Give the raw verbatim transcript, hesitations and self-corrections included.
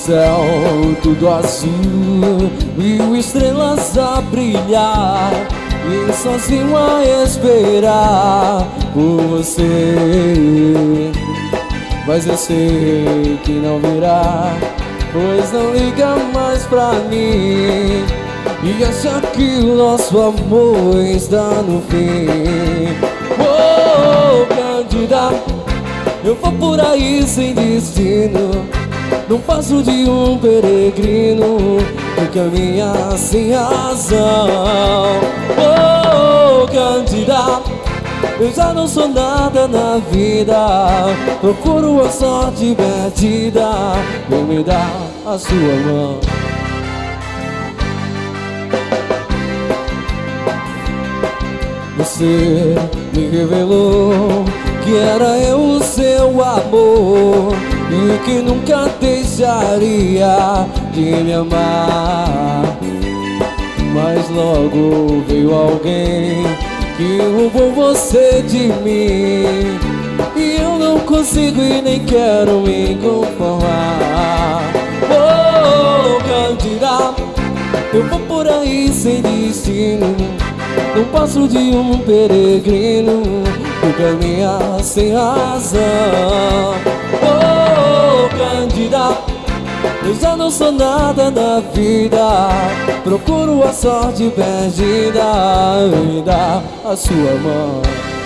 céu tudo azul, mil estrelas a brilhar, e sozinho a esperar por você. Mas eu sei que não virá, pois não liga mais pra mim, e acha que o nosso amor está no fim. Oh, Cândida, eu vou por aí sem destino, não passo de um peregrino que caminha sem razão. Oh, Cândida, eu já não sou nada na vida, procuro a sorte perdida, vem me dar a sua mão. Você me revelou que era eu o seu amor, e que nunca deixaria de me amar. Mas logo veio alguém que roubou você de mim, e eu não consigo e nem quero me conformar. Oh, Cândida, eu vou por aí sem destino, não passo de um peregrino que caminha sem razão. Oh, Cândida, eu já não sou nada na vida, procuro a sorte perdida, me dá a sua mão.